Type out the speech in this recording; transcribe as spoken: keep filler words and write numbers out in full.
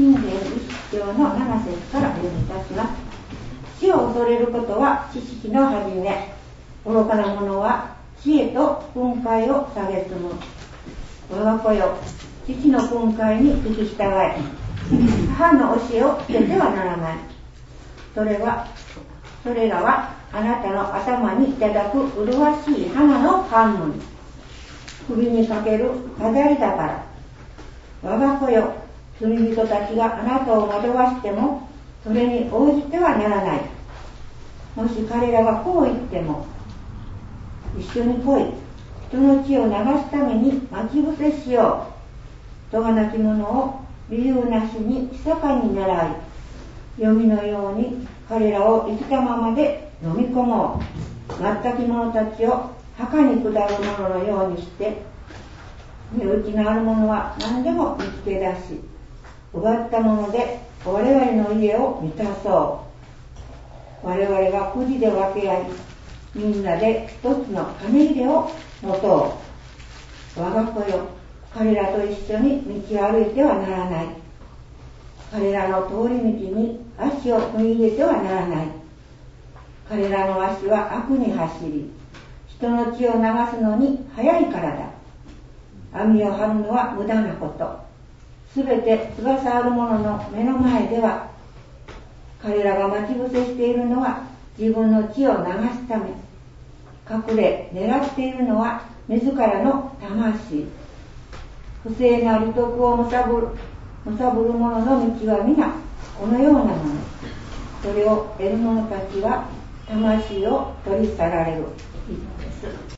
信玄一章のなな節から読みいたします。死を恐れることは知識の始め。愚かな者は知恵と訓戒を蔑む。我が子よ、父の訓戒に聞き従え。母の教えを捨ててはならない。それは、それらはあなたの頭にいただく麗しい花の冠、首にかける飾りだから。我が子よ、罪人たちがあなたを惑わしても、それに応じてはならない。もし彼らがこう言っても、一緒に来い。人の血を流すために待ち伏せしよう。人がなき者を理由なしに密かに狙い、黄泉のように彼らを生きたままで飲み込もう。全く者たちを墓に下る者のようにして、身内のある者は何でも見つけ出し、奪ったもので我々の家を満たそう。我々がくじで分け合い、みんなで一つの金入れを持とう。我が子よ、彼らと一緒に道を歩いてはならない。彼らの通り道に足を踏み入れてはならない。彼らの足は悪に走り、人の血を流すのに早いからだ。網を張るのは無駄なこと。すべて翼ある者の目の前では、彼らが待ち伏せしているのは自分の血を流すため。隠れ狙っているのは自らの魂。不正な利得をむさぶる、むさぶる者の道は皆このようなもの。それを得る者たちは魂を取り去られる。以上です。